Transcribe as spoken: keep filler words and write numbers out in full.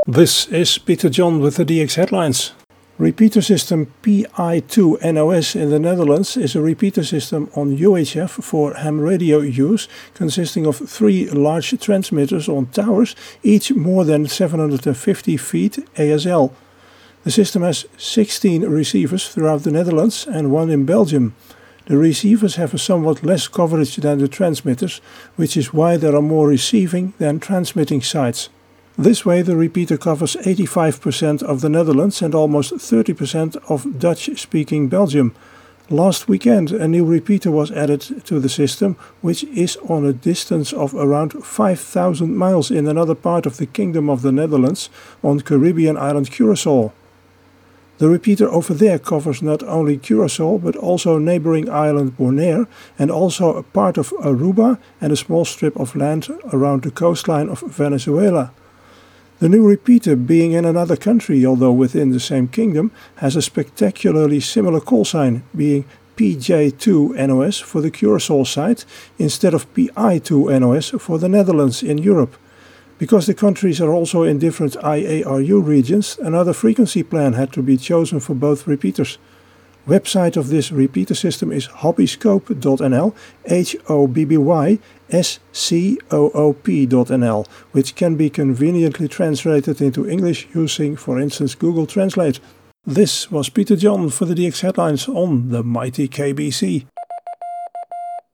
This is Peter John with the D X headlines. Repeater system P I two N O S in the Netherlands is a repeater system on U H F for ham radio use, consisting of three large transmitters on towers, each more than seven hundred fifty feet A S L. The system has sixteen receivers throughout the Netherlands and one in Belgium. The receivers have a somewhat less coverage than the transmitters, which is why there are more receiving than transmitting sites. This way the repeater covers eighty-five percent of the Netherlands and almost thirty percent of Dutch-speaking Belgium. Last weekend a new repeater was added to the system, which is on a distance of around five thousand miles in another part of the Kingdom of the Netherlands, on Caribbean island Curaçao. The repeater over there covers not only Curaçao but also neighboring island Bonaire and also a part of Aruba and a small strip of land around the coastline of Venezuela. The new repeater, being in another country although within the same kingdom, has a spectacularly similar call sign, being P J two N O S for the Curaçao side instead of P I two N O S for the Netherlands in Europe. Because the countries are also in different I A R U regions, another frequency plan had to be chosen for both repeaters. Website of this repeater system is hobbyscope dot N L, H O B B Y S C O O P dot N L, which can be conveniently translated into English using, for instance, Google Translate. This was Peter John for the D X headlines on the mighty K B C.